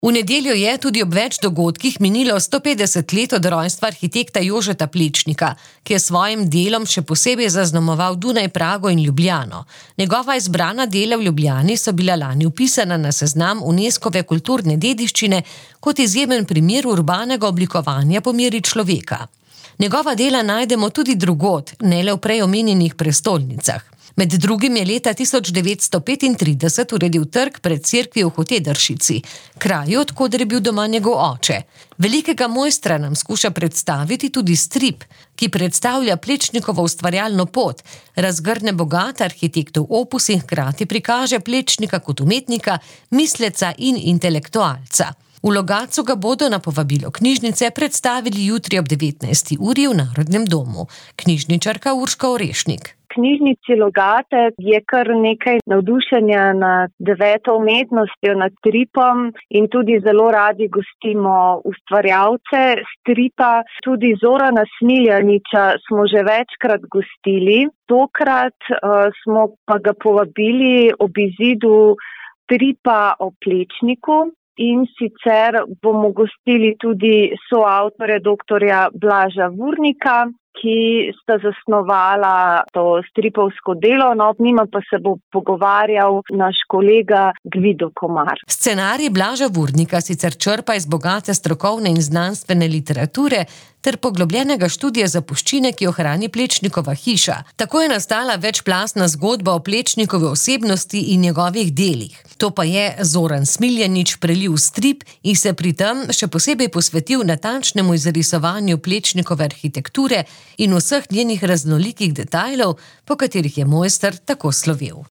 V nedeljo je tudi ob več dogodkih minilo 150 let od rojstva arhitekta Jožeta Plečnika, ki je s svojim delom še posebej zaznamoval Dunaj, Prago in Ljubljano. Njegova izbrana dela v Ljubljani so bila lani vpisana na seznam Unescove kulturne dediščine kot izjemen primer urbanega oblikovanja po meri človeka. Njegova dela najdemo tudi drugod, ne le v prej omenjenih prestolnicah. Med drugim je leta 1935 uredil trg pred cerkvijo v Hotedršici, kraju, od koder je bil doma njegov oče. Velikega mojstra nam skuša predstaviti tudi strip, ki predstavlja Plečnikovo ustvarjalno pot, razgrne bogat arhitektov opus in hkrati prikaže Plečnika kot umetnika, misleca in intelektualca. V Logatcu ga bodo na povabilo knjižnice predstavili jutri ob 19. uri v Narodnem domu. Knjižničarka Urška Orešnik. V knjižnici Logatec je kar nekaj navdušenja nad deveto umetnostjo, nad stripom in tudi zelo radi gostimo ustvarjalce stripa. Tudi Zorana Smiljanića smo že večkrat gostili. Tokrat smo pa ga povabili ob izidu stripa o Plečniku. In sicer bomo gostili tudi soavtorja doktorja Blaža Vurnika, ki sta zasnovala to stripovsko delo, ob njima pa se bo pogovarjal naš kolega Gvido Komar. Scenarij Blaža Vurnika sicer črpa iz bogate strokovne in znanstvene literature ter poglobljenega študija zapuščine, ki jo hrani Plečnikova hiša. Tako je nastala večplastna zgodba o Plečnikovi osebnosti in njegovih delih. To pa je Zoran Smiljanić prelil strip in se pri tem še posebej posvetil natančnemu izrisovanju Plečnikove arhitekture in vseh njenih raznolikih detajlov, po katerih je mojster tako slovel.